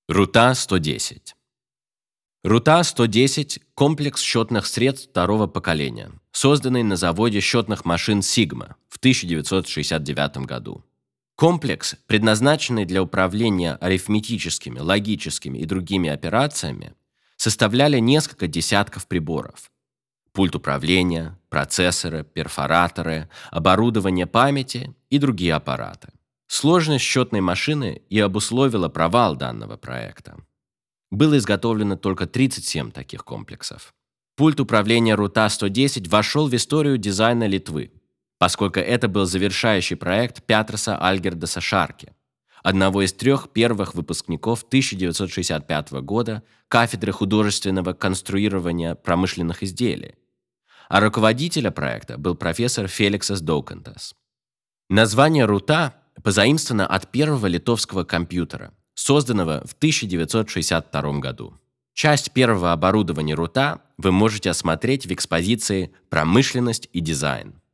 Рута-110. Рута-110 – комплекс счетных средств второго поколения, созданный на заводе счетных машин Sigma в 1969 году. Комплекс, предназначенный для управления арифметическими, логическими и другими операциями, составляли несколько десятков приборов. Пульт управления, процессоры, перфораторы, оборудование памяти и другие аппараты. Сложность счетной машины и обусловила провал данного проекта. Было изготовлено только 37 таких комплексов. Пульт управления Рута-110 вошел в историю дизайна Литвы, поскольку это был завершающий проект Петраса Альгердаса Шарки, одного из 3 первых выпускников 1965 года кафедры художественного конструирования промышленных изделий, а руководителем проекта был профессор Феликсас Доукантас. Название Рута позаимствовано от первого литовского компьютера, созданного в 1962 году. Часть первого оборудования Рута вы можете осмотреть в экспозиции «Промышленность и дизайн».